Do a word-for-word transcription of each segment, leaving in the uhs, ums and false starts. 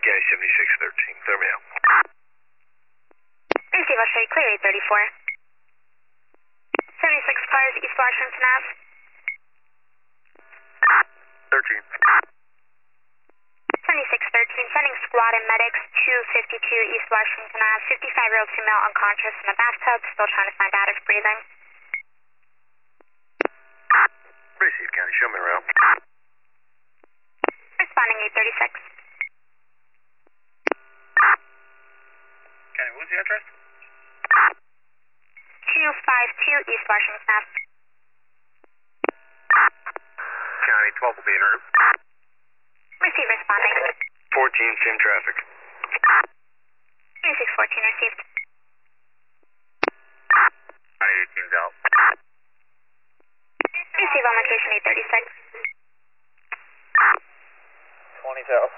County seventy-six thirteen, clear me out. Receive, I'll show you clear eight thirty-four. seventy-six cars, East Washington Ave. thirteen. seventy-six thirteen, sending squad and medics, two fifty-two East Washington Ave, fifty-five-year-old female unconscious in a bathtub, still trying to find out if breathing. Receive, County, show me around. Responding eight thirty-six. County, what was the address? two fifty-two East Washington Ave. County, twelve will be in route. Receive, responding. fourteen, same traffic. twenty-six fourteen, received. County eighteen's out. Receive on location eight thirty-six. twenty's out.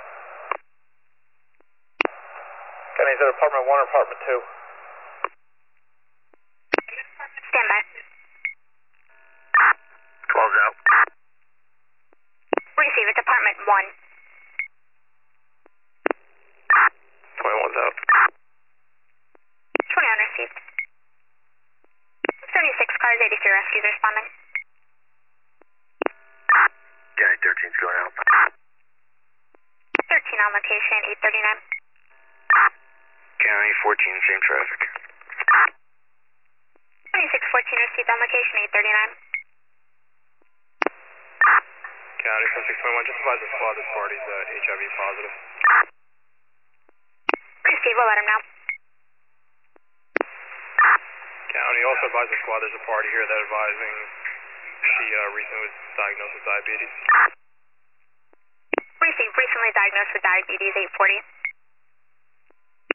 County, is it apartment one or apartment two? Stand by. twelve's out. Receive, it's apartment one. twenty-one's out. twenty-one received. seventy-six cars, eighty-three rescues responding. County thirteen's going out. thirteen on location, eight thirty-nine. County fourteen, same traffic. twenty-six fourteen received on location, eight thirty-nine. County seven six twenty-one, just advise the squad this party's uh, H I V positive. Receive, we'll let him know. County, also advise the squad there's a party here that advising she uh, recently was diagnosed with diabetes. Receive, recently diagnosed with diabetes, eight forty.